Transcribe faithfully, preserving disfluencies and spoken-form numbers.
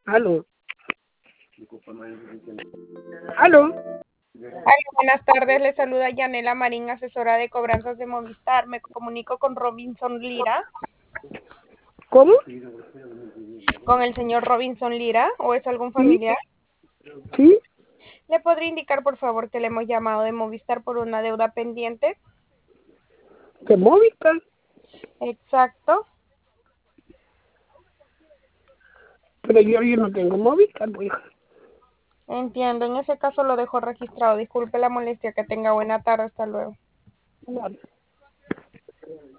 Aló. Aló. Ay, buenas tardes, le saluda Yanela Marín, asesora de cobranzas de Movistar. Me comunico con Robinson Lira, ¿Cómo? con el señor Robinson Lira, ¿o es algún Sí, familiar? sí. ¿Le podría indicar, por favor, que le hemos llamado de Movistar por una deuda pendiente? ¿De Movistar? Exacto. Pero yo, yo no tengo Movistar, pues. Entiendo, en ese caso lo dejo registrado. Disculpe la molestia, que tenga buena tarde, hasta luego. Vale.